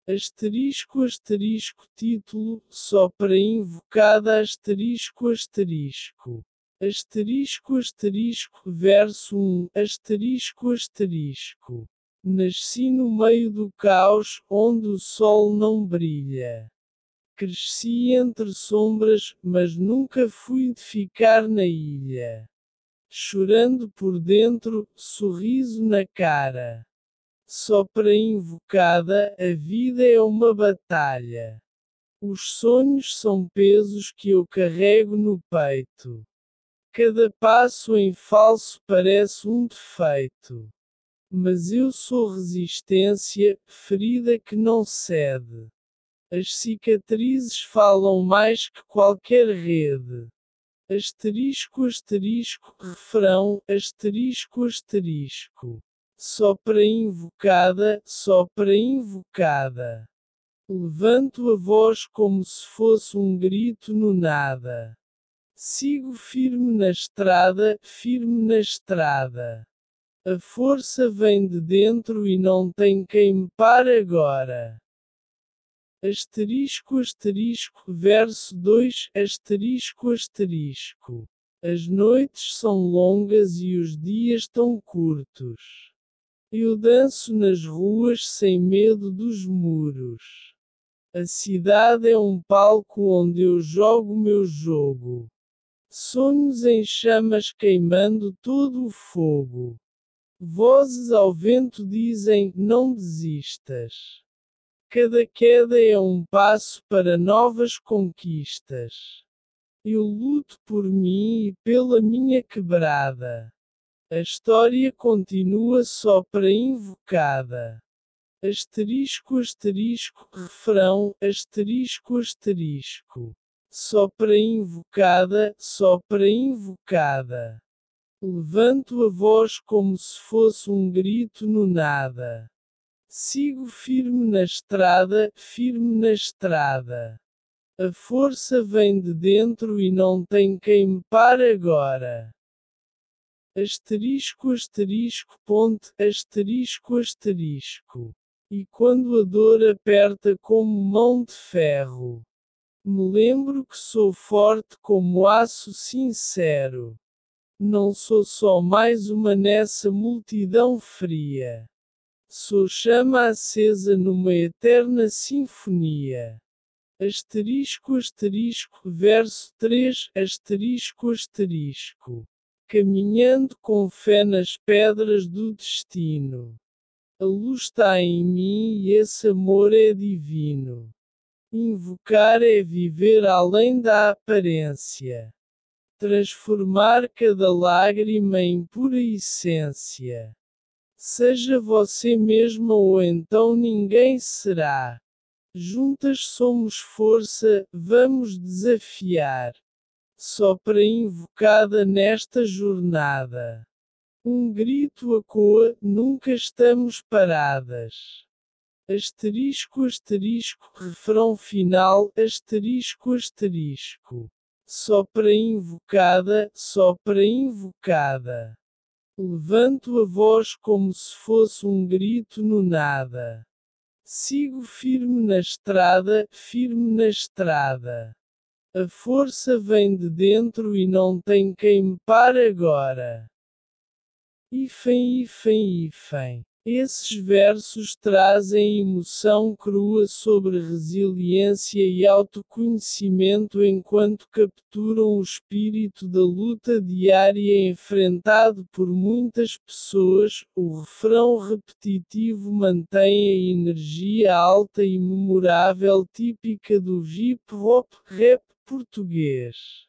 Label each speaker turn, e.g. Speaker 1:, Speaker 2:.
Speaker 1: Título, só para invocada verso 1, Nasci no meio do caos, onde o sol não brilha. Cresci entre sombras, mas nunca fui de ficar na ilha. Chorando por dentro, sorriso na cara. Só para invocada, a vida é uma batalha. Os sonhos são pesos que eu carrego no peito. Cada passo em falso parece um defeito. Mas eu sou resistência, ferida que não cede. As cicatrizes falam mais que qualquer rede. Refrão, Só para invocada. Levanto a voz como se fosse um grito no nada. Sigo firme na estrada. A força vem de dentro e não tem quem me pare agora. Verso 2, As noites são longas e os dias tão curtos. Eu danço nas ruas sem medo dos muros. A cidade é um palco onde eu jogo meu jogo. Sonhos em chamas queimando todo o fogo. Vozes ao vento dizem: não desistas. Cada queda é um passo para novas conquistas. Eu luto por mim e pela minha quebrada. A história continua só para invocada. Refrão, Só para invocada. Levanto a voz como se fosse um grito no nada. Sigo firme na estrada. A força vem de dentro e não tem quem me pare agora. E quando a dor aperta como mão de ferro, me lembro que sou forte como aço sincero. Não sou só mais uma nessa multidão fria. Sou chama acesa numa eterna sinfonia. Verso 3, Caminhando com fé nas pedras do destino. A luz está em mim e esse amor é divino. Invocar é viver além da aparência. Transformar cada lágrima em pura essência. Seja você mesma ou então ninguém será. Juntas somos força, vamos desafiar. Só para invocada nesta jornada. Um grito ecoa, nunca estamos paradas. Refrão final, Só para invocada. Levanto a voz como se fosse um grito no nada. Sigo firme na estrada. A força vem de dentro e não tem quem me pare agora. Esses versos trazem emoção crua sobre resiliência e autoconhecimento enquanto capturam o espírito da luta diária enfrentado por muitas pessoas. O refrão repetitivo mantém a energia alta e memorável típica do hip hop rap português.